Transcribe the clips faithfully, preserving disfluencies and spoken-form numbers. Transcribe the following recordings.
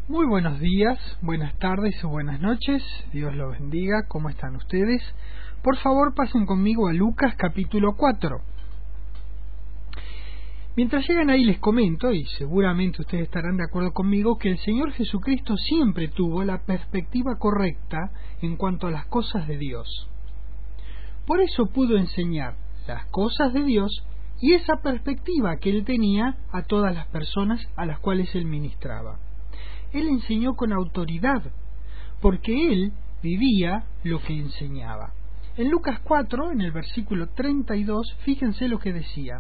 Muy buenos días, buenas tardes o buenas noches, Dios los bendiga, ¿cómo están ustedes? Por favor pasen conmigo a Lucas capítulo cuatro. Mientras llegan ahí les comento, y seguramente ustedes estarán de acuerdo conmigo, que el Señor Jesucristo siempre tuvo la perspectiva correcta en cuanto a las cosas de Dios. Por eso pudo enseñar las cosas de Dios y esa perspectiva que Él tenía a todas las personas a las cuales Él ministraba. Él enseñó con autoridad, porque Él vivía lo que enseñaba. En Lucas cuatro, en el versículo treinta y dos, fíjense lo que decía.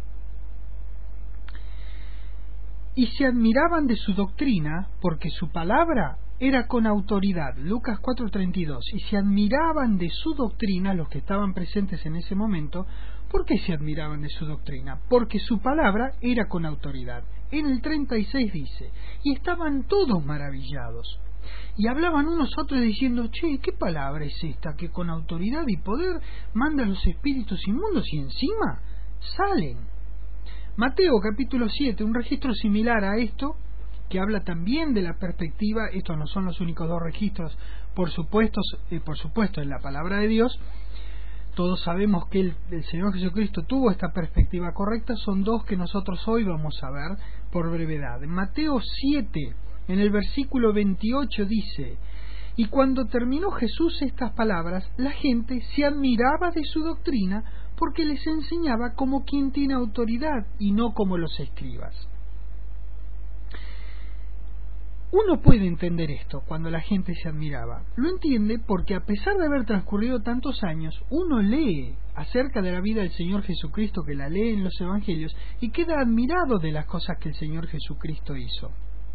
Y se admiraban de su doctrina, porque su palabra era con autoridad. Lucas cuatro treinta y dos. Y se admiraban de su doctrina, los que estaban presentes en ese momento. ¿Por qué se admiraban de su doctrina? Porque su palabra era con autoridad. En el treinta y seis dice, y estaban todos maravillados. Y hablaban unos a otros diciendo, che, ¿qué palabra es esta que con autoridad y poder manda a los espíritus inmundos y encima salen? Mateo capítulo siete, un registro similar a esto, que habla también de la perspectiva. Estos no son los únicos dos registros, por supuesto, eh, por supuesto en la palabra de Dios. Todos sabemos que el, el Señor Jesucristo tuvo esta perspectiva correcta. Son dos que nosotros hoy vamos a ver por brevedad. En Mateo siete, en el versículo veintiocho dice, y cuando terminó Jesús estas palabras, la gente se admiraba de su doctrina, porque les enseñaba como quien tiene autoridad y no como los escribas. Uno puede entender esto cuando la gente se admiraba. Lo entiende porque a pesar de haber transcurrido tantos años, uno lee acerca de la vida del Señor Jesucristo, que la lee en los Evangelios, y queda admirado de las cosas que el Señor Jesucristo hizo.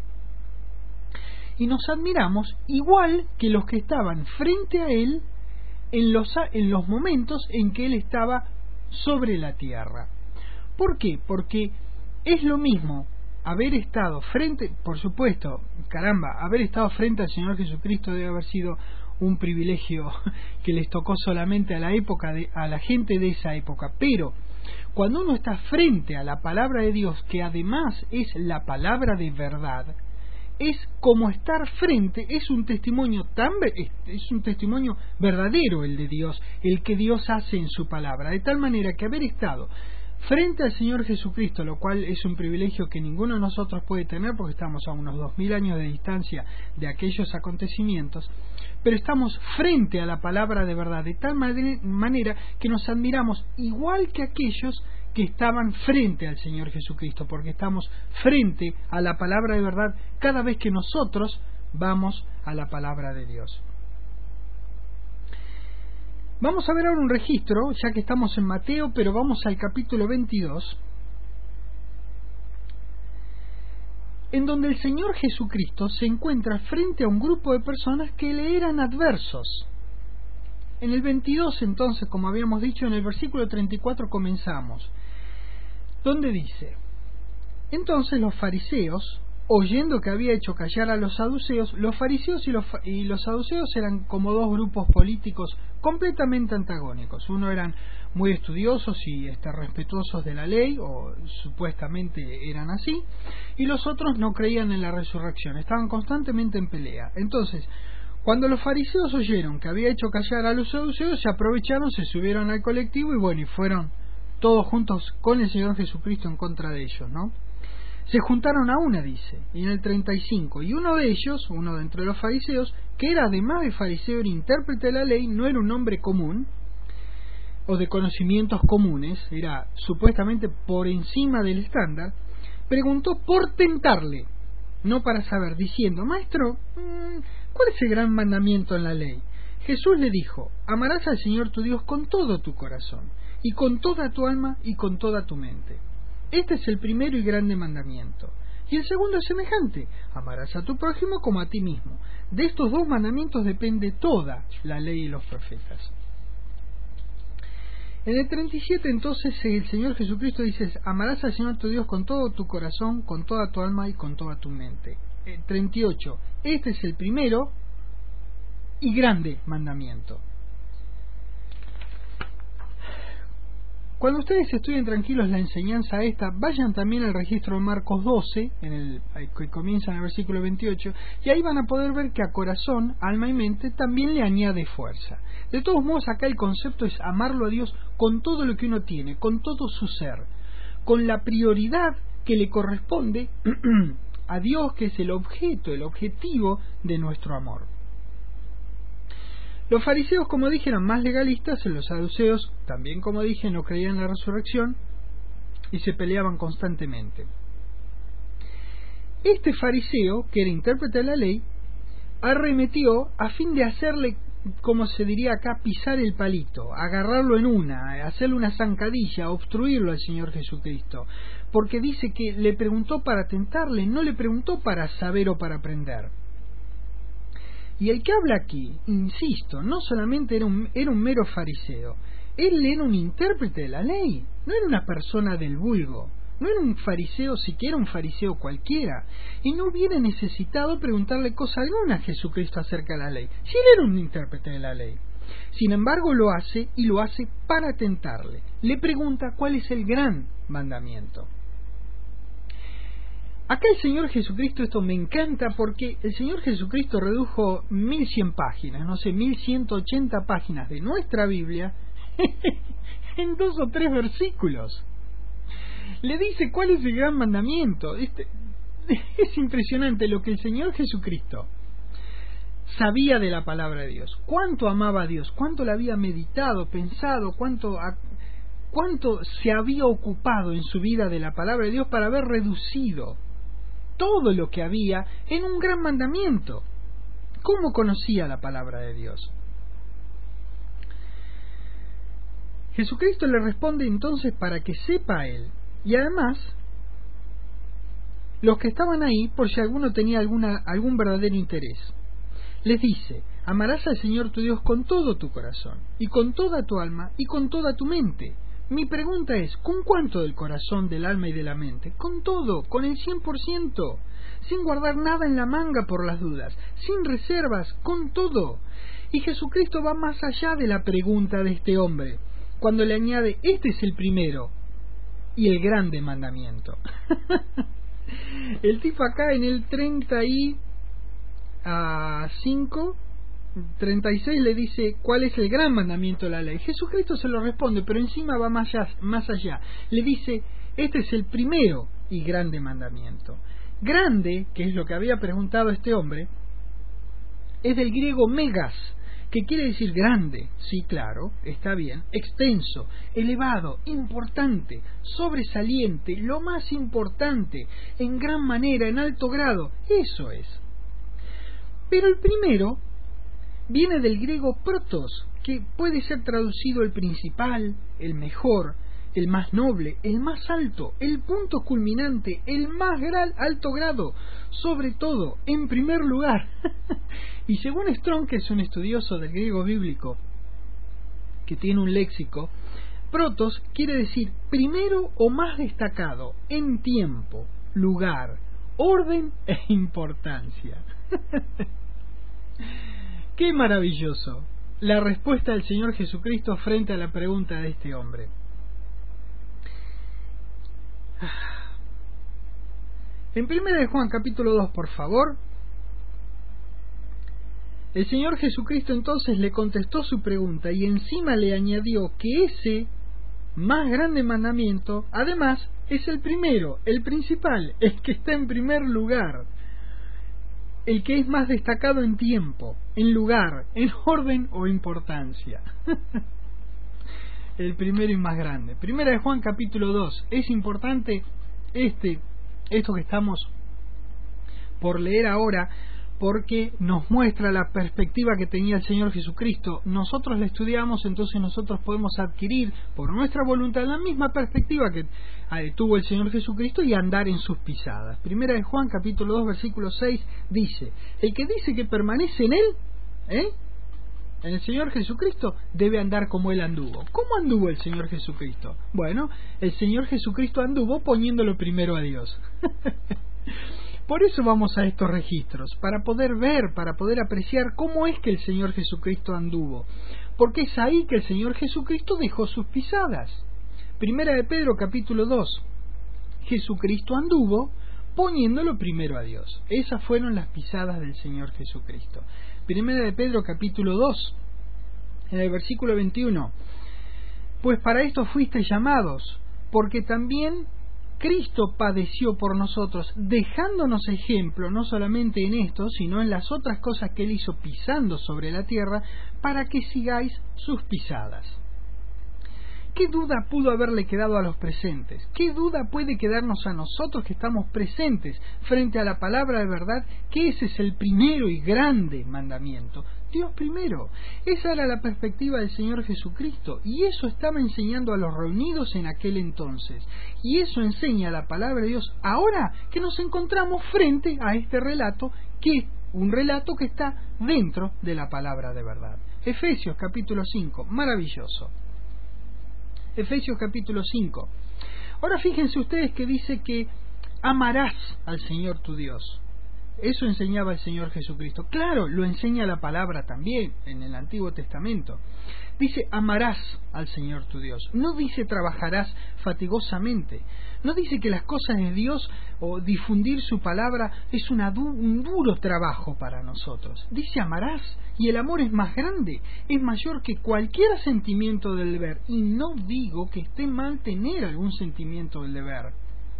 Y nos admiramos igual que los que estaban frente a Él en los, en los momentos en que Él estaba sobre la tierra. ¿Por qué? Porque es lo mismo haber estado frente, por supuesto, caramba, haber estado frente al Señor Jesucristo debe haber sido un privilegio que les tocó solamente a la época de, a la gente de esa época, pero cuando uno está frente a la palabra de Dios, que además es la palabra de verdad, es como estar frente, es un testimonio tan es un testimonio verdadero el de Dios, el que Dios hace en su palabra, de tal manera que haber estado frente al Señor Jesucristo, lo cual es un privilegio que ninguno de nosotros puede tener porque estamos a unos dos mil años de distancia de aquellos acontecimientos, pero estamos frente a la palabra de verdad, de tal manera que nos admiramos igual que aquellos que estaban frente al Señor Jesucristo, porque estamos frente a la palabra de verdad cada vez que nosotros vamos a la palabra de Dios. Vamos a ver ahora un registro, ya que estamos en Mateo, pero vamos al capítulo veintidós, en donde el Señor Jesucristo se encuentra frente a un grupo de personas que le eran adversos. En el veintidós, entonces, como habíamos dicho, en el versículo treinta y cuatro comenzamos, donde dice, entonces los fariseos, oyendo que había hecho callar a los saduceos, los fariseos y los, y los saduceos eran como dos grupos políticos completamente antagónicos. Uno eran muy estudiosos y este, respetuosos de la ley, o supuestamente eran así, y los otros no creían en la resurrección, estaban constantemente en pelea. Entonces, cuando los fariseos oyeron que había hecho callar a los saduceos, se aprovecharon, se subieron al colectivo y bueno, y fueron todos juntos con el Señor Jesucristo en contra de ellos, ¿no? Se juntaron a una, dice, y en el treinta y cinco, y uno de ellos, uno de entre los fariseos, que era además de fariseo, era intérprete de la ley, no era un hombre común, o de conocimientos comunes, era supuestamente por encima del estándar, preguntó por tentarle, no para saber, diciendo, maestro, ¿cuál es el gran mandamiento en la ley? Jesús le dijo, amarás al Señor tu Dios con todo tu corazón, y con toda tu alma, y con toda tu mente. Este es el primero y grande mandamiento. Y el segundo es semejante, amarás a tu prójimo como a ti mismo. De estos dos mandamientos depende toda la ley y los profetas. En el treinta y siete entonces el Señor Jesucristo dice, amarás al Señor tu Dios con todo tu corazón, con toda tu alma y con toda tu mente. El treinta y ocho, este es el primero y grande mandamiento. Cuando ustedes estudien tranquilos la enseñanza esta, vayan también al registro de Marcos doce, en el, que comienza en el versículo veintiocho, y ahí van a poder ver que a corazón, alma y mente también le añade fuerza. De todos modos, acá el concepto es amarlo a Dios con todo lo que uno tiene, con todo su ser, con la prioridad que le corresponde a Dios, que es el objeto, el objetivo de nuestro amor. Los fariseos, como dije, eran más legalistas, los saduceos, también como dije, no creían en la resurrección y se peleaban constantemente. Este fariseo, que era intérprete de la ley, arremetió a fin de hacerle, como se diría acá, pisar el palito, agarrarlo en una, hacerle una zancadilla, obstruirlo al Señor Jesucristo, porque dice que le preguntó para tentarle, no le preguntó para saber o para aprender. Y el que habla aquí, insisto, no solamente era un, era un mero fariseo, él era un intérprete de la ley, no era una persona del vulgo, no era un fariseo siquiera un fariseo cualquiera, y no hubiera necesitado preguntarle cosa alguna a Jesucristo acerca de la ley, si él era un intérprete de la ley. Sin embargo lo hace, y lo hace para tentarle. Le pregunta cuál es el gran mandamiento. Acá el Señor Jesucristo, esto me encanta porque el Señor Jesucristo redujo mil cien páginas, no sé, mil ciento ochenta páginas de nuestra Biblia en dos o tres versículos. Le dice cuál es el gran mandamiento. Este, es impresionante lo que el Señor Jesucristo sabía de la palabra de Dios, cuánto amaba a Dios, cuánto la había meditado, pensado, cuánto, cuánto se había ocupado en su vida de la palabra de Dios para haber reducido todo lo que había en un gran mandamiento. ¿Cómo conocía la palabra de Dios? Jesucristo le responde entonces para que sepa él, y además los que estaban ahí, por si alguno tenía alguna, algún verdadero interés, les dice: amarás al Señor tu Dios con todo tu corazón, y con toda tu alma, y con toda tu mente. Mi pregunta es, ¿con cuánto del corazón, del alma y de la mente? Con todo, con el cien por ciento, sin guardar nada en la manga por las dudas, sin reservas, con todo. Y Jesucristo va más allá de la pregunta de este hombre, cuando le añade: este es el primero y el grande mandamiento. El tipo acá en el treinta y cinco, treinta y seis le dice cuál es el gran mandamiento de la ley. Jesucristo se lo responde, pero encima va más allá, más allá. Le dice: este es el primero y grande mandamiento. Grande, que es lo que había preguntado este hombre, es del griego megas, que quiere decir grande. Sí, claro, está bien. Extenso, elevado, importante, sobresaliente, lo más importante, en gran manera, en alto grado. Eso es. Pero el primero viene del griego protos, que puede ser traducido el principal, el mejor, el más noble, el más alto, el punto culminante, el más gran, alto grado, sobre todo, en primer lugar. Y según Strong, que es un estudioso del griego bíblico, que tiene un léxico, protos quiere decir primero o más destacado, en tiempo, lugar, orden e importancia. ¡Qué maravilloso! La respuesta del Señor Jesucristo frente a la pregunta de este hombre. En primera de Juan capítulo dos, por favor, el Señor Jesucristo entonces le contestó su pregunta y encima le añadió que ese más grande mandamiento, además, es el primero, el principal, el que está en primer lugar, el que es más destacado en tiempo, en lugar, en orden o importancia. El primero y más grande. Primera de Juan capítulo dos. Es importante este, esto que estamos por leer ahora, porque nos muestra la perspectiva que tenía el Señor Jesucristo. Nosotros la estudiamos, entonces nosotros podemos adquirir por nuestra voluntad la misma perspectiva que tuvo el Señor Jesucristo y andar en sus pisadas. Primera de Juan capítulo dos versículo seis dice: el que dice que permanece en él, ¿eh? en el Señor Jesucristo, debe andar como él anduvo. ¿Cómo anduvo el Señor Jesucristo? Bueno, el Señor Jesucristo anduvo poniéndolo primero a Dios. Por eso vamos a estos registros, para poder ver, para poder apreciar cómo es que el Señor Jesucristo anduvo. Porque es ahí que el Señor Jesucristo dejó sus pisadas. Primera de Pedro capítulo dos. Jesucristo anduvo poniéndolo primero a Dios. Esas fueron las pisadas del Señor Jesucristo. Primera de Pedro capítulo dos, en el versículo veintiuno. Pues para esto fuisteis llamados, porque también Cristo padeció por nosotros, dejándonos ejemplo no solamente en esto, sino en las otras cosas que Él hizo pisando sobre la tierra, para que sigáis sus pisadas. ¿Qué duda pudo haberle quedado a los presentes? ¿Qué duda puede quedarnos a nosotros que estamos presentes frente a la palabra de verdad? Que ese es el primero y grande mandamiento. Dios primero. Esa era la perspectiva del Señor Jesucristo, y eso estaba enseñando a los reunidos en aquel entonces. Y eso enseña la palabra de Dios ahora que nos encontramos frente a este relato, que es un relato que está dentro de la palabra de verdad. Efesios capítulo cinco, maravilloso. Efesios capítulo cinco. Ahora fíjense ustedes que dice que amarás al Señor tu Dios. Eso enseñaba el Señor Jesucristo. Claro, lo enseña la palabra también en el Antiguo Testamento. Dice amarás al Señor tu Dios. No dice trabajarás fatigosamente. No dice que las cosas de Dios o difundir su palabra es una du- un duro trabajo para nosotros. Dice amarás, y el amor es más grande, es mayor que cualquier sentimiento del deber. Y no digo que esté mal tener algún sentimiento del deber,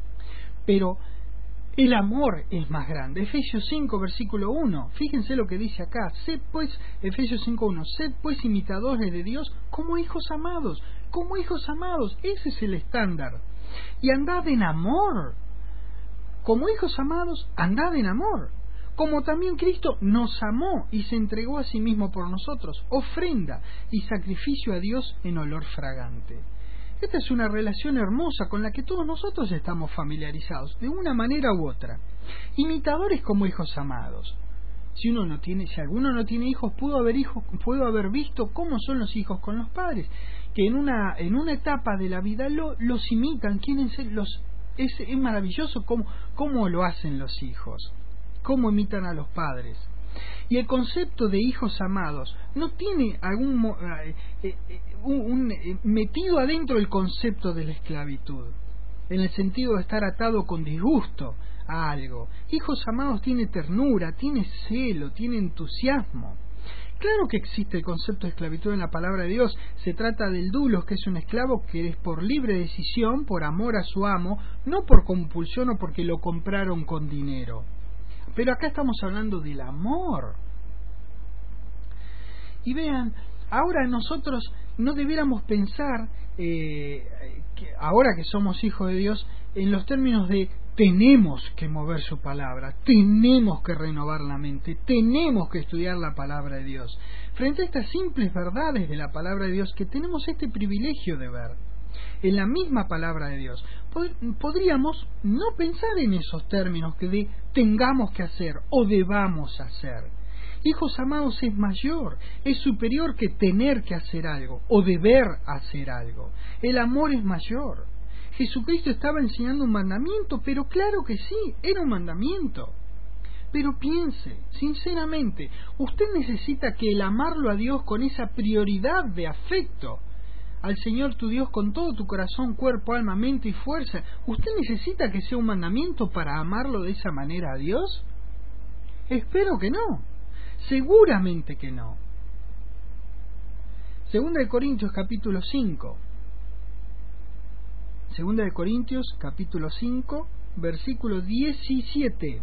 pero el amor es más grande. Efesios cinco, versículo uno. Fíjense lo que dice acá. Sed pues, Efesios cinco, uno. Sed pues imitadores de Dios como hijos amados. Como hijos amados. Ese es el estándar. Y andad en amor. Como hijos amados, andad en amor. Como también Cristo nos amó y se entregó a sí mismo por nosotros. Ofrenda y sacrificio a Dios en olor fragante. Esta es una relación hermosa con la que todos nosotros estamos familiarizados, de una manera u otra. Imitadores como hijos amados. Si uno no tiene, si alguno no tiene hijos, pudo haber hijos, pudo haber visto cómo son los hijos con los padres, que en una en una etapa de la vida lo, los imitan, quieren ser los es, es maravilloso cómo cómo lo hacen los hijos, cómo imitan a los padres. Y el concepto de hijos amados no tiene algún eh, eh, un, un eh, metido adentro el concepto de la esclavitud, en el sentido de estar atado con disgusto a algo. Hijos amados tiene ternura, tiene celo, tiene entusiasmo. Claro que existe el concepto de esclavitud en la palabra de Dios. Se trata del dulos, que es un esclavo que es por libre decisión, por amor a su amo, no por compulsión o porque lo compraron con dinero. Pero acá estamos hablando del amor. Y vean, ahora nosotros no debiéramos pensar, eh, que ahora que somos hijos de Dios, en los términos de tenemos que mover su palabra, tenemos que renovar la mente, tenemos que estudiar la palabra de Dios. Frente a estas simples verdades de la palabra de Dios que tenemos este privilegio de ver en la misma palabra de Dios, pod- podríamos no pensar en esos términos que de tengamos que hacer o debamos hacer. Hijos amados es mayor, es superior que tener que hacer algo o deber hacer algo. El amor es mayor. Jesucristo estaba enseñando un mandamiento, pero claro que sí, era un mandamiento. Pero piense, sinceramente, usted necesita que el amarlo a Dios con esa prioridad de afecto al Señor tu Dios con todo tu corazón, cuerpo, alma, mente y fuerza, ¿usted necesita que sea un mandamiento para amarlo de esa manera a Dios? Espero que no. Seguramente que no. Segunda de Corintios capítulo cinco. Segunda de Corintios capítulo cinco, versículo diecisiete.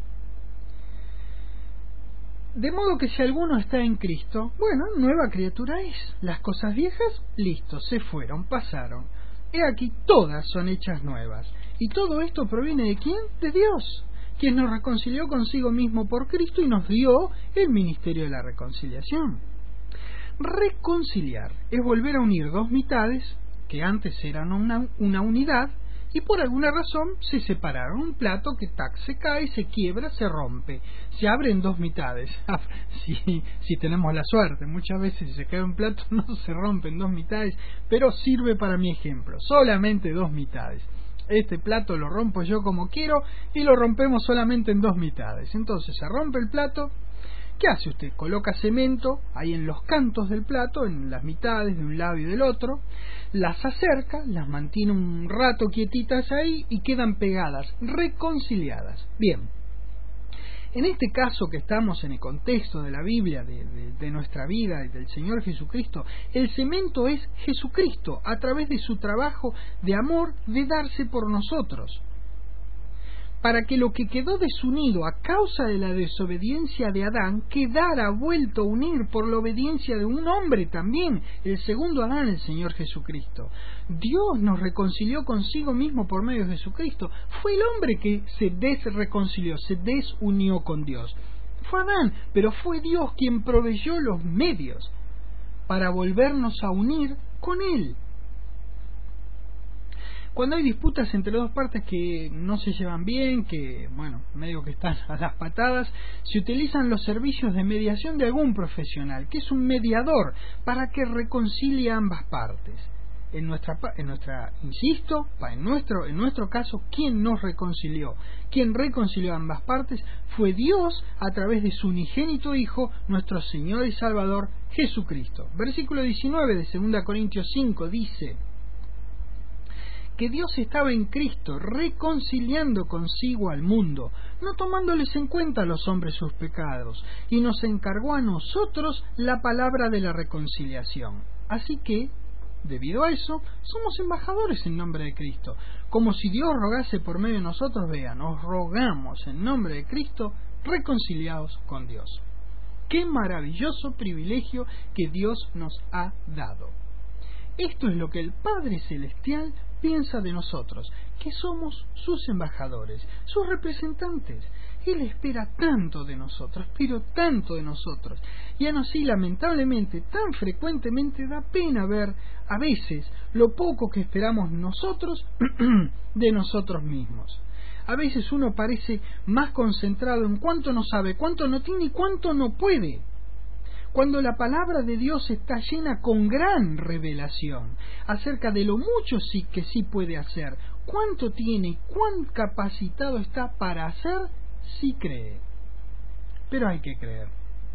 De modo que si alguno está en Cristo, bueno, nueva criatura es. Las cosas viejas, listo, se fueron, pasaron. He aquí, todas son hechas nuevas. Y todo esto proviene ¿de quién? De Dios, quien nos reconcilió consigo mismo por Cristo y nos dio el ministerio de la reconciliación. Reconciliar es volver a unir dos mitades que antes eran una, una unidad y por alguna razón se separaron. Un plato que tac, se cae, se quiebra, se rompe, se abre en dos mitades. si, si tenemos la suerte, muchas veces si se cae un plato no se rompe en dos mitades, pero sirve para mi ejemplo, solamente dos mitades. Este plato lo rompo yo como quiero y lo rompemos solamente en dos mitades. Entonces se rompe el plato ¿Qué hace usted? Coloca cemento ahí en los cantos del plato, en las mitades de un lado y del otro, las acerca, las mantiene un rato quietitas ahí y quedan pegadas, reconciliadas. Bien, en este caso que estamos en el contexto de la Biblia, de, de, de nuestra vida y del Señor Jesucristo, el cemento es Jesucristo a través de su trabajo de amor, de darse por nosotros, para que lo que quedó desunido a causa de la desobediencia de Adán quedara vuelto a unir por la obediencia de un hombre también, el segundo Adán, el Señor Jesucristo. Dios nos reconcilió consigo mismo por medio de Jesucristo. Fue el hombre que se desreconcilió, se desunió con Dios. Fue Adán, pero fue Dios quien proveyó los medios para volvernos a unir con Él. Cuando hay disputas entre dos partes que no se llevan bien, que, bueno, medio que están a las patadas, se utilizan los servicios de mediación de algún profesional, que es un mediador, para que reconcilie ambas partes. En nuestra, en nuestra, insisto, en nuestro, en nuestro caso, ¿quién nos reconcilió? Quien reconcilió ambas partes fue Dios a través de su unigénito Hijo, nuestro Señor y Salvador, Jesucristo. Versículo diecinueve de segunda Corintios cinco dice que Dios estaba en Cristo reconciliando consigo al mundo, no tomándoles en cuenta a los hombres sus pecados, y nos encargó a nosotros la palabra de la reconciliación. Así que, debido a eso, somos embajadores en nombre de Cristo. Como si Dios rogase por medio de nosotros, vean, os rogamos en nombre de Cristo, reconciliados con Dios. ¡Qué maravilloso privilegio que Dios nos ha dado! Esto es lo que el Padre Celestial piensa de nosotros, que somos sus embajadores, sus representantes. Él espera tanto de nosotros, pero tanto de nosotros. Y aún así, lamentablemente, tan frecuentemente da pena ver, a veces, lo poco que esperamos nosotros de nosotros mismos. A veces uno parece más concentrado en cuánto no sabe, cuánto no tiene y cuánto no puede, cuando la palabra de Dios está llena con gran revelación acerca de lo mucho sí que sí puede hacer, cuánto tiene, cuán capacitado está para hacer si cree. Pero hay que creer.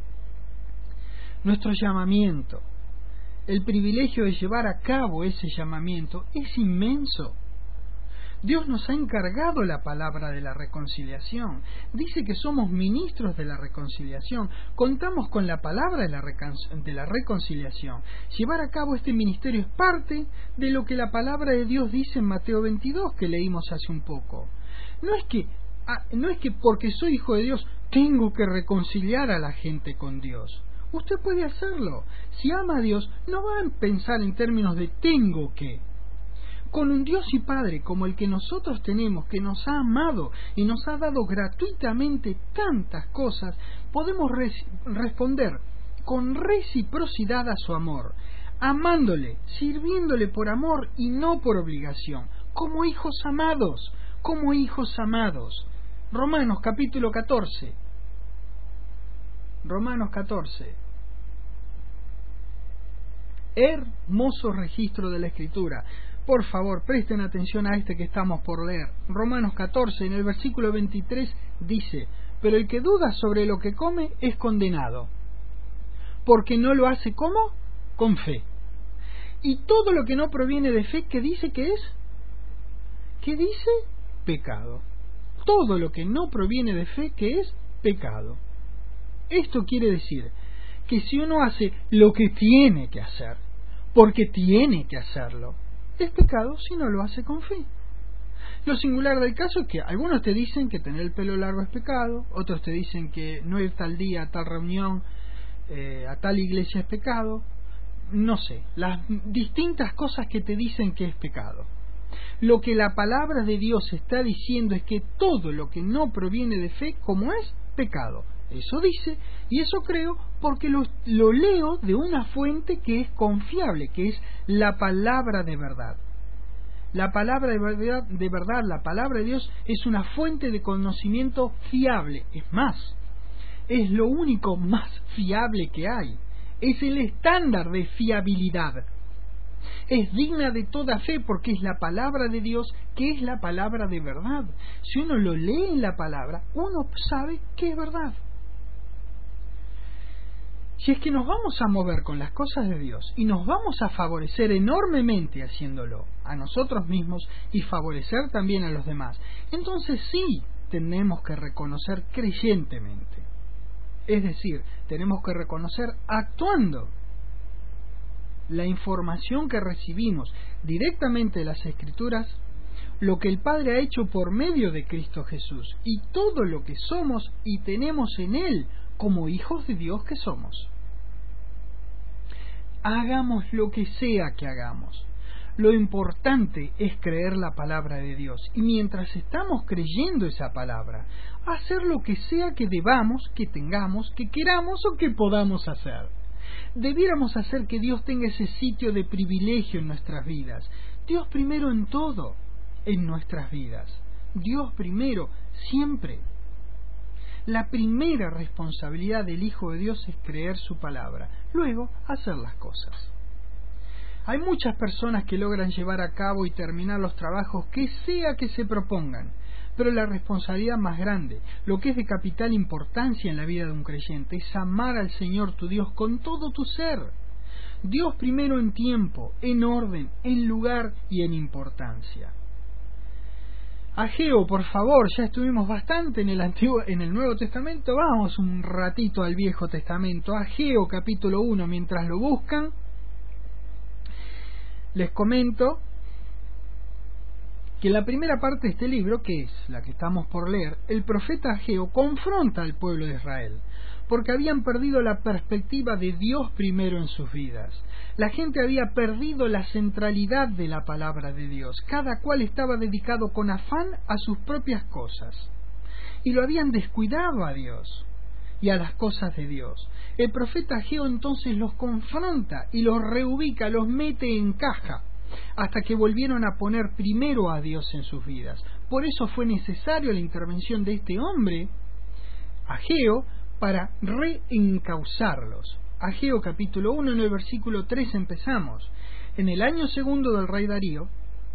Nuestro llamamiento, el privilegio de llevar a cabo ese llamamiento es inmenso. Dios nos ha encargado la palabra de la reconciliación. Dice que somos ministros de la reconciliación. Contamos con la palabra de la, recon- de la reconciliación. Llevar a cabo este ministerio es parte de lo que la palabra de Dios dice en Mateo veintidós, que leímos hace un poco. No es que, ah, no es que porque soy hijo de Dios tengo que reconciliar a la gente con Dios. Usted puede hacerlo. Si ama a Dios, no va a pensar en términos de tengo que. Con un Dios y Padre como el que nosotros tenemos, que nos ha amado y nos ha dado gratuitamente tantas cosas, podemos res- responder con reciprocidad a su amor, amándole, sirviéndole por amor y no por obligación, como hijos amados, como hijos amados. Romanos capítulo catorce. Romanos catorce. Hermoso registro de la Escritura. Por favor, presten atención a este que estamos por leer. Romanos catorce, en el versículo veintitrés, dice: pero el que duda sobre lo que come es condenado, porque no lo hace ¿cómo? Con fe. Y todo lo que no proviene de fe, ¿qué dice que es? ¿Qué dice? Pecado. Todo lo que no proviene de fe, ¿qué es? Pecado. Esto quiere decir que si uno hace lo que tiene que hacer, porque tiene que hacerlo, es pecado si no lo hace con fe. Lo singular del caso es que algunos te dicen que tener el pelo largo es pecado, otros te dicen que no ir tal día a tal reunión, eh, a tal iglesia es pecado. No sé, las distintas cosas que te dicen que es pecado. Lo que la palabra de Dios está diciendo es que todo lo que no proviene de fe, como es, pecado. Eso dice, y eso creo, porque lo, lo leo de una fuente que es confiable, que es la palabra de verdad. La palabra de verdad, de verdad, la palabra de Dios es una fuente de conocimiento fiable. Es más, es lo único más fiable que hay. Es el estándar de fiabilidad. Es digna de toda fe porque es la palabra de Dios, que es la palabra de verdad. Si uno lo lee en la palabra, uno sabe que es verdad. Si es que nos vamos a mover con las cosas de Dios y nos vamos a favorecer enormemente haciéndolo a nosotros mismos y favorecer también a los demás, entonces sí tenemos que reconocer creyentemente. Es decir, tenemos que reconocer actuando la información que recibimos directamente de las Escrituras, lo que el Padre ha hecho por medio de Cristo Jesús y todo lo que somos y tenemos en Él como hijos de Dios que somos. Hagamos lo que sea que hagamos. Lo importante es creer la palabra de Dios y mientras estamos creyendo esa palabra, hacer lo que sea que debamos, que tengamos, que queramos o que podamos hacer. Debiéramos hacer que Dios tenga ese sitio de privilegio en nuestras vidas. Dios primero en todo, en nuestras vidas. Dios primero, siempre. La primera responsabilidad del Hijo de Dios es creer su palabra, luego hacer las cosas. Hay muchas personas que logran llevar a cabo y terminar los trabajos que sea que se propongan, pero la responsabilidad más grande, lo que es de capital importancia en la vida de un creyente, es amar al Señor tu Dios con todo tu ser. Dios primero en tiempo, en orden, en lugar y en importancia. Ageo, por favor, ya estuvimos bastante en el Antiguo, en el Nuevo Testamento, vamos un ratito al Viejo Testamento. Ageo capítulo uno, mientras lo buscan, les comento que en la primera parte de este libro, que es la que estamos por leer, el profeta Ageo confronta al pueblo de Israel, porque habían perdido la perspectiva de Dios primero en sus vidas. La gente había perdido la centralidad de la palabra de Dios. Cada cual estaba dedicado con afán a sus propias cosas. Y lo habían descuidado a Dios y a las cosas de Dios. El profeta Ageo entonces los confronta y los reubica, los mete en caja, hasta que volvieron a poner primero a Dios en sus vidas. Por eso fue necesario la intervención de este hombre, Ageo, para reencauzarlos. Ageo capítulo uno, en el versículo tres empezamos. En el año segundo del rey Darío,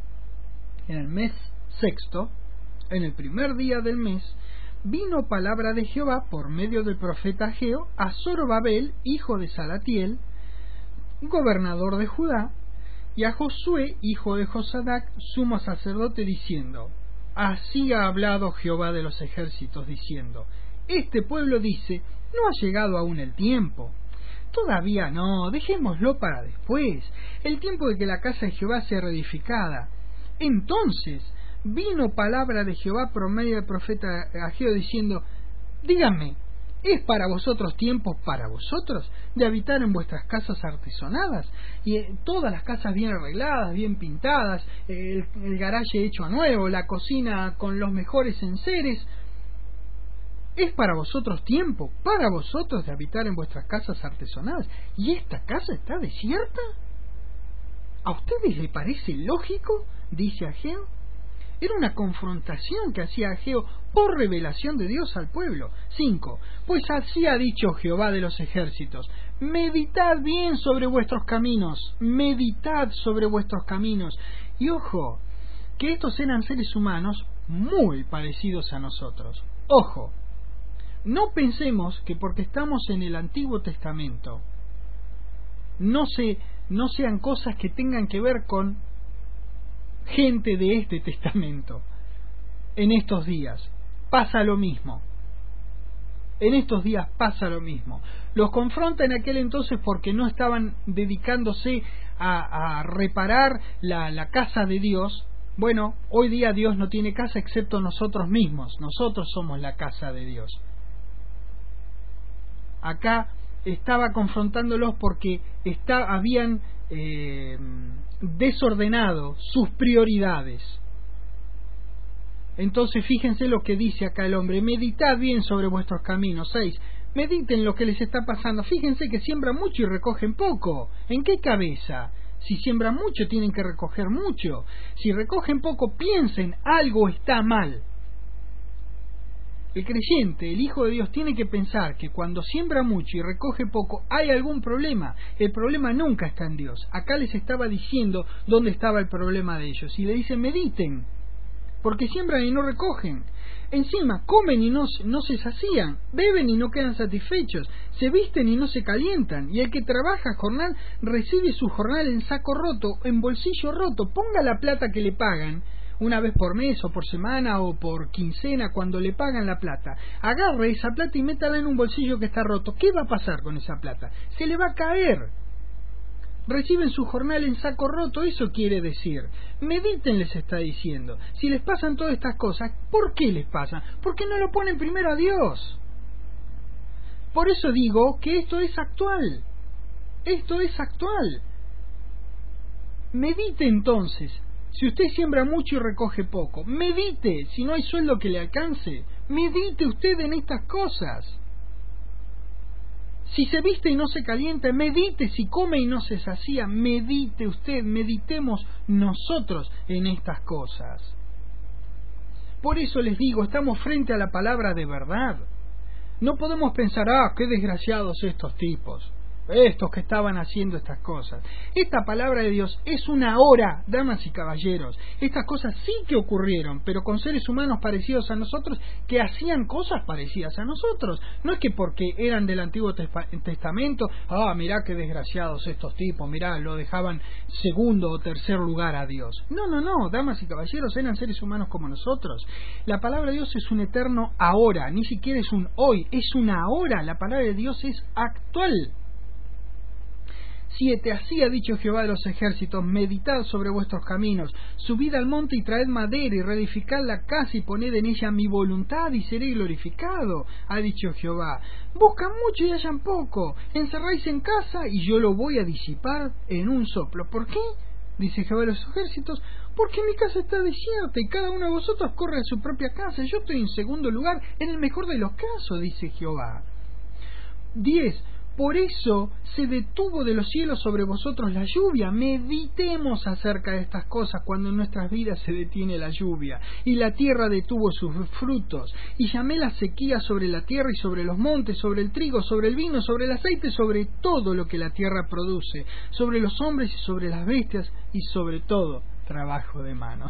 en el mes sexto, en el primer día del mes, vino palabra de Jehová por medio del profeta Ageo a Zorobabel, hijo de Salatiel, gobernador de Judá, y a Josué, hijo de Josadac, sumo sacerdote, diciendo: Así ha hablado Jehová de los ejércitos, diciendo: Este pueblo dice, no ha llegado aún el tiempo. Todavía no, dejémoslo para después, el tiempo de que la casa de Jehová sea reedificada. Entonces vino palabra de Jehová por medio del profeta Ageo, diciendo: Díganme, ¿es para vosotros tiempo para vosotros de habitar en vuestras casas artesonadas? Y eh, todas las casas bien arregladas, bien pintadas, el, el garaje hecho a nuevo, la cocina con los mejores enseres. ¿Es para vosotros tiempo, para vosotros de habitar en vuestras casas artesonadas? ¿Y esta casa está desierta? ¿A ustedes les parece lógico? Dice Ageo. Era una confrontación que hacía Ageo por revelación de Dios al pueblo. cinco. Pues así ha dicho Jehová de los ejércitos: meditad bien sobre vuestros caminos, meditad sobre vuestros caminos. Y ojo, que estos eran seres humanos muy parecidos a nosotros. Ojo, no pensemos que porque estamos en el Antiguo Testamento no se, no sean cosas que tengan que ver con gente de este testamento. En estos días pasa lo mismo. En estos días pasa lo mismo. Los confronta en aquel entonces porque no estaban dedicándose a, a reparar la, la casa de Dios. Bueno, hoy día Dios no tiene casa excepto nosotros mismos. Nosotros somos la casa de Dios. Acá estaba confrontándolos porque está, habían eh, desordenado sus prioridades. Entonces fíjense lo que dice acá el hombre: meditad bien sobre vuestros caminos. seis. Mediten lo que les está pasando. Fíjense que siembran mucho y recogen poco. ¿En qué cabeza? Si siembran mucho tienen que recoger mucho. Si recogen poco, piensen, algo está mal. El creyente, el Hijo de Dios, tiene que pensar que cuando siembra mucho y recoge poco hay algún problema. El problema nunca está en Dios. Acá les estaba diciendo dónde estaba el problema de ellos. Y le dicen: mediten, porque siembran y no recogen. Encima, comen y no, no se sacían, beben y no quedan satisfechos, se visten y no se calientan, y el que trabaja jornal recibe su jornal en saco roto, en bolsillo roto. Ponga la plata que le pagan, una vez por mes o por semana o por quincena, cuando le pagan la plata, agarre esa plata y métala en un bolsillo que está roto. ¿Qué va a pasar con esa plata? Se le va a caer. Reciben su jornal en saco roto, eso quiere decir. Mediten, les está diciendo. Si les pasan todas estas cosas, ¿por qué les pasan? Porque no lo ponen primero a Dios. Por eso digo que esto es actual. Esto es actual. Medite entonces. Si usted siembra mucho y recoge poco, medite. Si no hay sueldo que le alcance, medite usted en estas cosas. Si se viste y no se calienta, medite. Si come y no se sacía, medite usted. Meditemos nosotros en estas cosas. Por eso les digo, estamos frente a la palabra de verdad. No podemos pensar, ah, qué desgraciados estos tipos, estos que estaban haciendo estas cosas. Esta palabra de Dios es una hora, damas y caballeros. Estas cosas sí que ocurrieron, pero con seres humanos parecidos a nosotros, que hacían cosas parecidas a nosotros. No es que porque eran del Antiguo Testamento, ah, mirá qué desgraciados estos tipos, mirá, lo dejaban segundo o tercer lugar a Dios. No, no, no, damas y caballeros, eran seres humanos como nosotros. La palabra de Dios es un eterno ahora, ni siquiera es un hoy, es una hora. La palabra de Dios es actual. Siete. Así ha dicho Jehová de los ejércitos: meditad sobre vuestros caminos, subid al monte y traed madera y reedificad la casa y poned en ella mi voluntad y seré glorificado, ha dicho Jehová. Buscan mucho y hallan poco, encerráis en casa y yo lo voy a disipar en un soplo. ¿Por qué? Dice Jehová de los ejércitos: porque mi casa está desierta y cada uno de vosotros corre a su propia casa. Yo estoy en segundo lugar, en el mejor de los casos, dice Jehová. Diez. Por eso se detuvo de los cielos sobre vosotros la lluvia. Meditemos acerca de estas cosas cuando en nuestras vidas se detiene la lluvia. Y la tierra detuvo sus frutos. Y llamé la sequía sobre la tierra y sobre los montes, sobre el trigo, sobre el vino, sobre el aceite, sobre todo lo que la tierra produce, sobre los hombres y sobre las bestias y sobre todo trabajo de manos.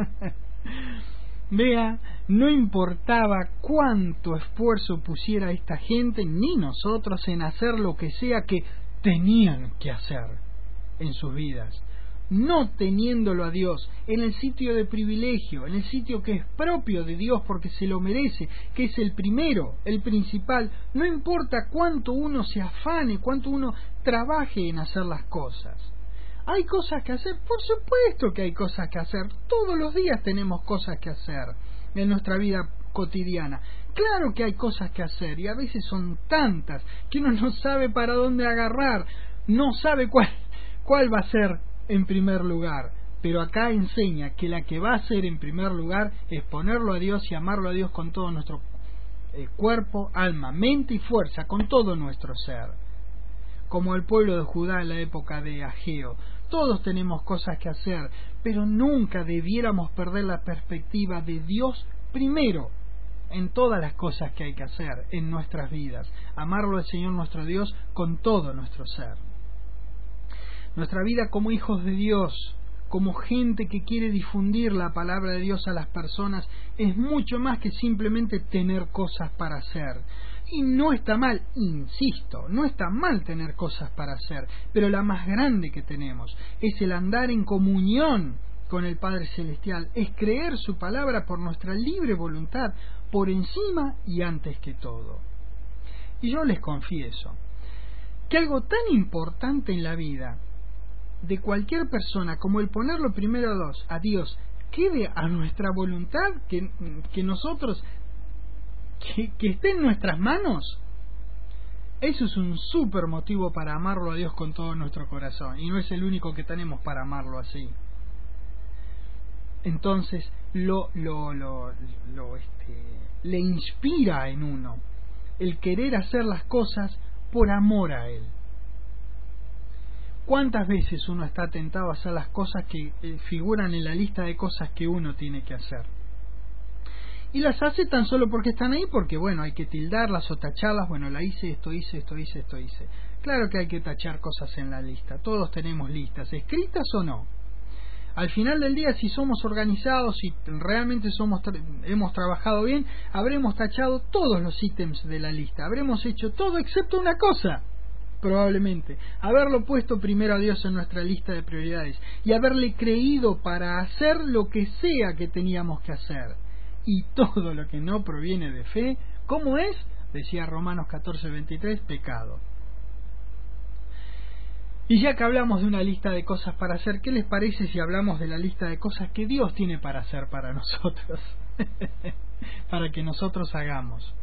Vea, no importaba cuánto esfuerzo pusiera esta gente ni nosotros en hacer lo que sea que tenían que hacer en sus vidas, no teniéndolo a Dios en el sitio de privilegio, en el sitio que es propio de Dios porque se lo merece, que es el primero, el principal. No importa cuánto uno se afane, cuánto uno trabaje en hacer las cosas. ¿Hay cosas que hacer? Por supuesto que hay cosas que hacer. Todos los días tenemos cosas que hacer en nuestra vida cotidiana. Claro que hay cosas que hacer y a veces son tantas que uno no sabe para dónde agarrar, no sabe cuál, cuál va a ser en primer lugar. Pero acá enseña que la que va a ser en primer lugar es ponerlo a Dios y amarlo a Dios con todo nuestro eh, cuerpo, alma, mente y fuerza, con todo nuestro ser. Como el pueblo de Judá en la época de Ageo. Todos tenemos cosas que hacer, pero nunca debiéramos perder la perspectiva de Dios primero en todas las cosas que hay que hacer en nuestras vidas. Amarlo al Señor nuestro Dios con todo nuestro ser. Nuestra vida como hijos de Dios, como gente que quiere difundir la palabra de Dios a las personas, es mucho más que simplemente tener cosas para hacer. Y no está mal, insisto, no está mal tener cosas para hacer, pero la más grande que tenemos es el andar en comunión con el Padre Celestial, es creer su palabra por nuestra libre voluntad, por encima y antes que todo. Y yo les confieso que algo tan importante en la vida de cualquier persona como el ponerlo primero a Dios, a Dios, quede a nuestra voluntad, que, que nosotros Que, que esté en nuestras manos, eso es un súper motivo para amarlo a Dios con todo nuestro corazón, y no es el único que tenemos para amarlo así. Entonces lo, lo, lo, lo este, le inspira en uno el querer hacer las cosas por amor a Él. ¿Cuántas veces uno está tentado a hacer las cosas que eh, figuran en la lista de cosas que uno tiene que hacer? Y las hace tan solo porque están ahí, porque bueno, hay que tildarlas o tacharlas. Bueno, la hice, esto hice, esto hice, esto hice. Claro que hay que tachar cosas en la lista. Todos tenemos listas, escritas o no. Al final del día, si somos organizados, si realmente somos hemos trabajado bien, habremos tachado todos los ítems de la lista, habremos hecho todo excepto una cosa, probablemente, haberlo puesto primero a Dios en nuestra lista de prioridades y haberle creído para hacer lo que sea que teníamos que hacer. Y todo lo que no proviene de fe, ¿cómo es? Decía Romanos catorce veintitrés, pecado. Y ya que hablamos de una lista de cosas para hacer, ¿qué les parece si hablamos de la lista de cosas que Dios tiene para hacer para nosotros? Para que nosotros hagamos.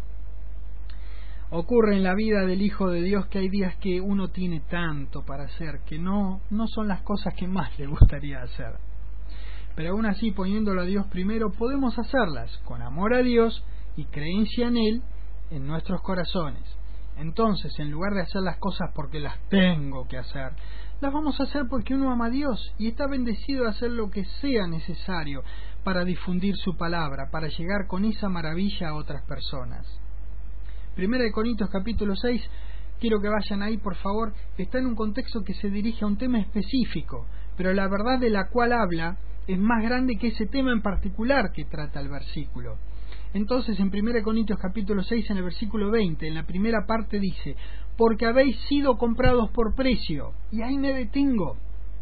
Ocurre en la vida del Hijo de Dios que hay días que uno tiene tanto para hacer que no, no son las cosas que más le gustaría hacer. Pero aún así, poniéndolo a Dios primero, podemos hacerlas con amor a Dios y creencia en Él en nuestros corazones. Entonces, en lugar de hacer las cosas porque las tengo que hacer, las vamos a hacer porque uno ama a Dios y está bendecido de hacer lo que sea necesario para difundir su palabra, para llegar con esa maravilla a otras personas. Primera de Corintios capítulo seis, quiero que vayan ahí por favor, está en un contexto que se dirige a un tema específico, pero la verdad de la cual habla es más grande que ese tema en particular que trata el versículo. Entonces, en Primera de Corintios capítulo seis, en el versículo veinte, en la primera parte dice: porque habéis sido comprados por precio. Y ahí me detengo.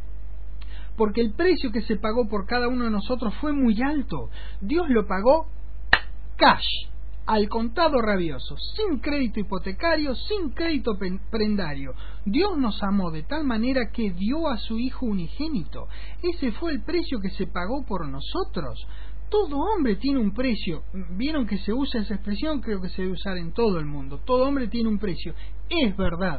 Porque el precio que se pagó por cada uno de nosotros fue muy alto. Dios lo pagó cash, al contado rabioso, sin crédito hipotecario, sin crédito prendario. Dios nos amó de tal manera que dio a su Hijo unigénito. Ese fue el precio que se pagó por nosotros. Todo hombre tiene un precio. Vieron que se usa esa expresión, creo que se debe usar en todo el mundo. Todo hombre tiene un precio. Es verdad,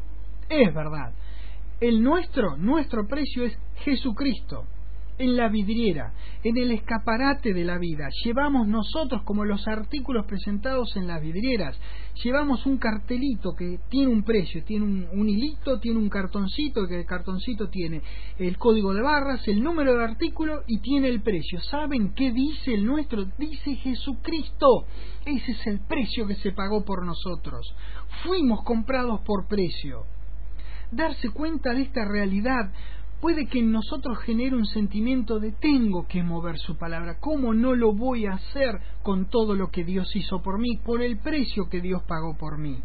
es verdad. El nuestro, nuestro precio es Jesucristo. En la vidriera, en el escaparate de la vida, llevamos nosotros como los artículos presentados en las vidrieras, llevamos un cartelito que tiene un precio, tiene un, un hilito, tiene un cartoncito, que el cartoncito tiene el código de barras, el número de artículo y tiene el precio. ¿Saben qué dice el nuestro? Dice Jesucristo. Ese es el precio que se pagó por nosotros. Fuimos comprados por precio. Darse cuenta de esta realidad puede que en nosotros genere un sentimiento de tengo que mover su palabra. ¿Cómo no lo voy a hacer con todo lo que Dios hizo por mí, por el precio que Dios pagó por mí?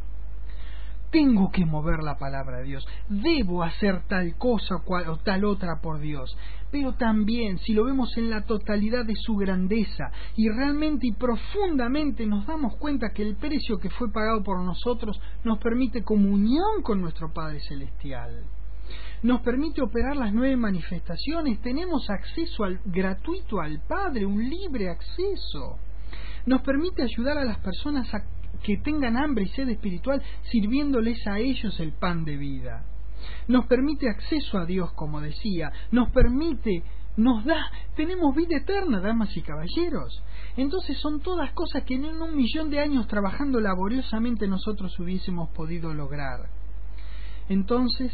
Tengo que mover la palabra de Dios. Debo hacer tal cosa cual, o tal otra por Dios. Pero también, si lo vemos en la totalidad de su grandeza y realmente y profundamente nos damos cuenta que el precio que fue pagado por nosotros nos permite comunión con nuestro Padre Celestial. Nos permite operar las nueve manifestaciones, tenemos acceso al, gratuito al Padre, un libre acceso. Nos permite ayudar a las personas a que tengan hambre y sed espiritual, sirviéndoles a ellos el pan de vida. Nos permite acceso a Dios, como decía, nos permite, nos da, tenemos vida eterna, damas y caballeros. Entonces son todas cosas que en un millón de años trabajando laboriosamente nosotros hubiésemos podido lograr. Entonces,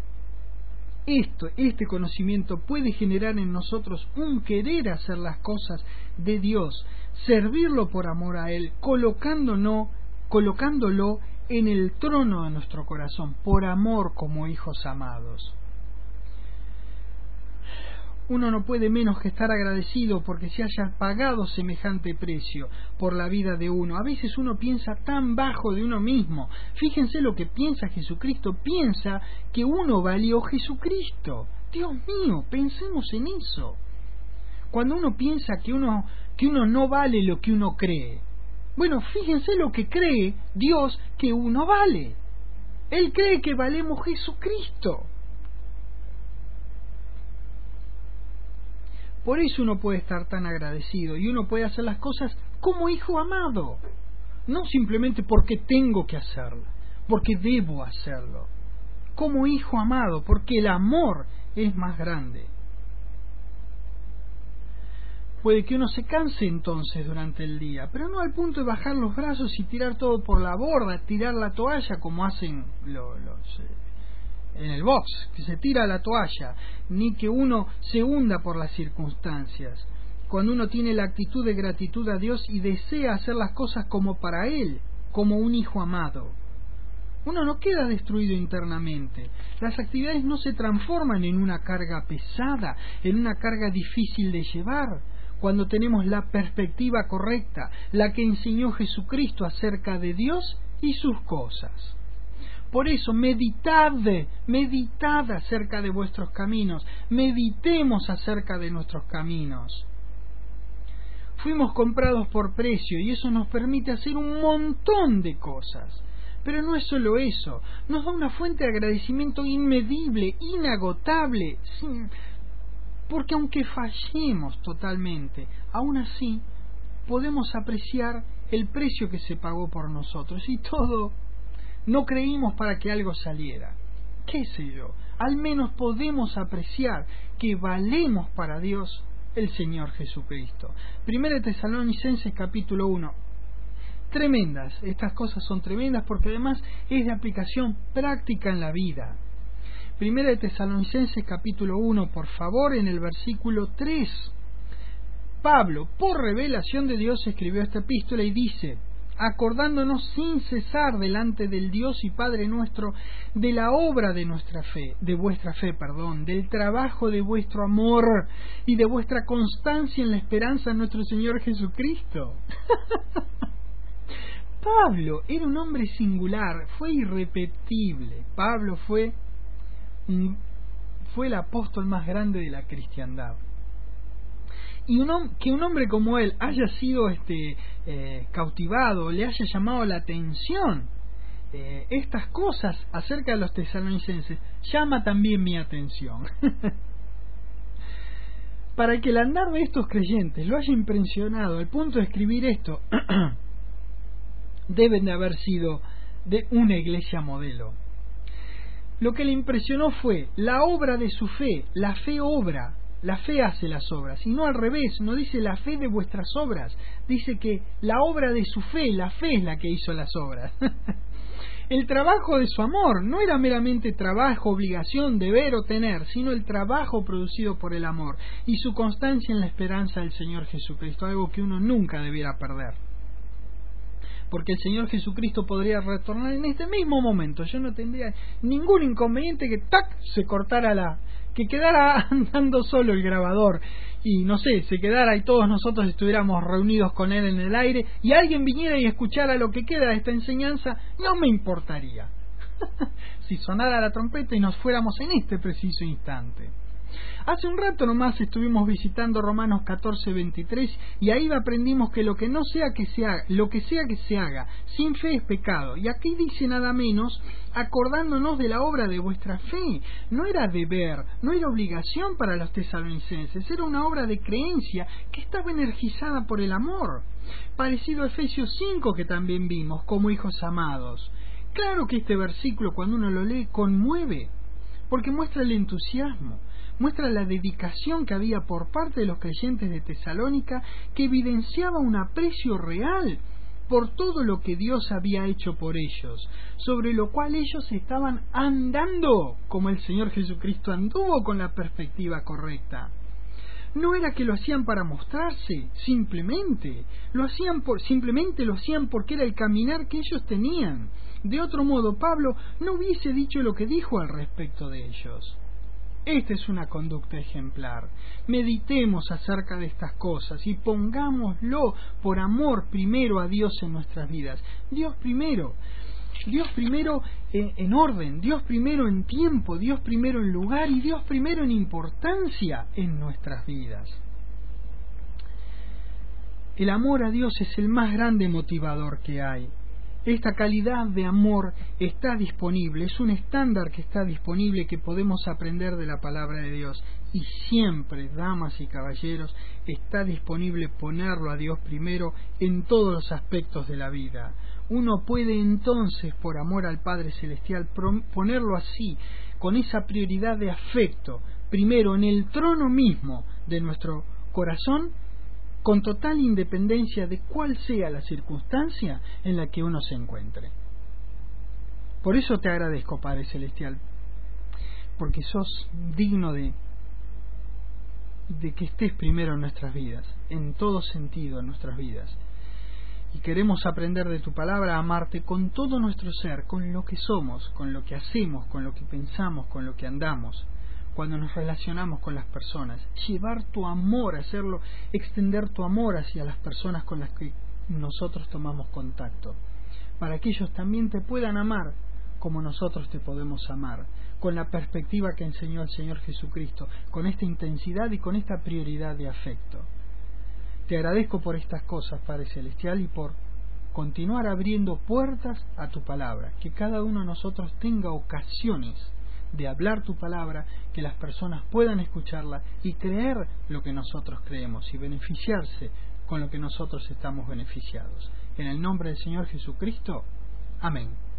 Esto, este conocimiento puede generar en nosotros un querer hacer las cosas de Dios, servirlo por amor a Él, colocándolo, colocándolo en el trono de nuestro corazón, por amor como hijos amados. Uno no puede menos que estar agradecido porque se haya pagado semejante precio por la vida de uno. A veces uno piensa tan bajo de uno mismo. Fíjense lo que piensa Jesucristo. Piensa que uno valió Jesucristo. Dios mío, pensemos en eso. Cuando uno piensa que uno, que uno no vale lo que uno cree. Bueno, fíjense lo que cree Dios que uno vale. Él cree que valemos Jesucristo. Por eso uno puede estar tan agradecido y uno puede hacer las cosas como hijo amado, no simplemente porque tengo que hacerlo, porque debo hacerlo, como hijo amado, porque el amor es más grande. Puede que uno se canse entonces durante el día, pero no al punto de bajar los brazos y tirar todo por la borda, tirar la toalla como hacen los... los eh, en el box, que se tira la toalla, ni que uno se hunda por las circunstancias. Cuando uno tiene la actitud de gratitud a Dios y desea hacer las cosas como para Él, como un hijo amado. Uno no queda destruido internamente. Las actividades no se transforman en una carga pesada, en una carga difícil de llevar, cuando tenemos la perspectiva correcta, la que enseñó Jesucristo acerca de Dios y sus cosas. Por eso, meditad, meditad acerca de vuestros caminos, meditemos acerca de nuestros caminos. Fuimos comprados por precio y eso nos permite hacer un montón de cosas. Pero no es solo eso, nos da una fuente de agradecimiento inmedible, inagotable, sin... porque aunque fallemos totalmente, aún así podemos apreciar el precio que se pagó por nosotros y todo. No creímos para que algo saliera. ¿Qué sé yo? Al menos podemos apreciar que valemos para Dios el Señor Jesucristo. Primera de Tesalonicenses capítulo uno. Tremendas, estas cosas son tremendas porque además es de aplicación práctica en la vida. Primera de Tesalonicenses capítulo uno, por favor, en el versículo tres. Pablo, por revelación de Dios, escribió esta epístola y dice: acordándonos sin cesar delante del Dios y Padre nuestro de la obra de nuestra fe, de vuestra fe, perdón, del trabajo de vuestro amor y de vuestra constancia en la esperanza en nuestro Señor Jesucristo. Pablo era un hombre singular, fue irrepetible. Pablo fue un, fue el apóstol más grande de la cristiandad. Y un, que un hombre como él haya sido este eh, cautivado, le haya llamado la atención eh, estas cosas acerca de los tesalonicenses, llama también mi atención. Para que el andar de estos creyentes lo haya impresionado al punto de escribir esto, deben de haber sido de una iglesia modelo. Lo que le impresionó fue la obra de su fe. La fe obra, la fe hace las obras, y no al revés. No dice la fe de vuestras obras, dice que la obra de su fe, la fe es la que hizo las obras. El trabajo de su amor no era meramente trabajo, obligación, deber o tener, sino el trabajo producido por el amor y su constancia en la esperanza del Señor Jesucristo, algo que uno nunca debiera perder. Porque el Señor Jesucristo podría retornar en este mismo momento. Yo no tendría ningún inconveniente que ¡tac! Se cortara la... que quedara andando solo el grabador y no sé, se quedara y todos nosotros estuviéramos reunidos con Él en el aire y alguien viniera y escuchara lo que queda de esta enseñanza, no me importaría. Si sonara la trompeta y nos fuéramos en este preciso instante. Hace un rato nomás estuvimos visitando Romanos catorce veintitrés y ahí aprendimos que lo que no sea que se haga, lo que sea que se haga sin fe es pecado. Y aquí dice nada menos, acordándonos de la obra de vuestra fe. No era deber, no era obligación para los tesalonicenses, era una obra de creencia que estaba energizada por el amor. Parecido a Efesios cinco que también vimos, como hijos amados. Claro que este versículo cuando uno lo lee conmueve, porque muestra el entusiasmo, muestra la dedicación que había por parte de los creyentes de Tesalónica, que evidenciaba un aprecio real por todo lo que Dios había hecho por ellos, sobre lo cual ellos estaban andando, como el Señor Jesucristo anduvo con la perspectiva correcta. No era que lo hacían para mostrarse, simplemente, lo hacían por, simplemente lo hacían porque era el caminar que ellos tenían. De otro modo, Pablo no hubiese dicho lo que dijo al respecto de ellos. Esta es una conducta ejemplar. Meditemos acerca de estas cosas y pongámoslo por amor primero a Dios en nuestras vidas. Dios primero. Dios primero en, en orden, Dios primero en tiempo, Dios primero en lugar y Dios primero en importancia en nuestras vidas. El amor a Dios es el más grande motivador que hay. Esta calidad de amor está disponible, es un estándar que está disponible que podemos aprender de la palabra de Dios. Y siempre, damas y caballeros, está disponible ponerlo a Dios primero en todos los aspectos de la vida. Uno puede entonces, por amor al Padre Celestial, ponerlo así, con esa prioridad de afecto, primero en el trono mismo de nuestro corazón, con total independencia de cuál sea la circunstancia en la que uno se encuentre. Por eso te agradezco, Padre Celestial, porque sos digno de, de que estés primero en nuestras vidas, en todo sentido en nuestras vidas. Y queremos aprender de tu palabra a amarte con todo nuestro ser, con lo que somos, con lo que hacemos, con lo que pensamos, con lo que andamos, cuando nos relacionamos con las personas. Llevar tu amor, hacerlo, extender tu amor hacia las personas con las que nosotros tomamos contacto, para que ellos también te puedan amar como nosotros te podemos amar, con la perspectiva que enseñó el Señor Jesucristo, con esta intensidad y con esta prioridad de afecto. Te agradezco por estas cosas, Padre Celestial, y por continuar abriendo puertas a tu palabra, que cada uno de nosotros tenga ocasiones de hablar tu palabra, que las personas puedan escucharla y creer lo que nosotros creemos y beneficiarse con lo que nosotros estamos beneficiados. En el nombre del Señor Jesucristo, amén.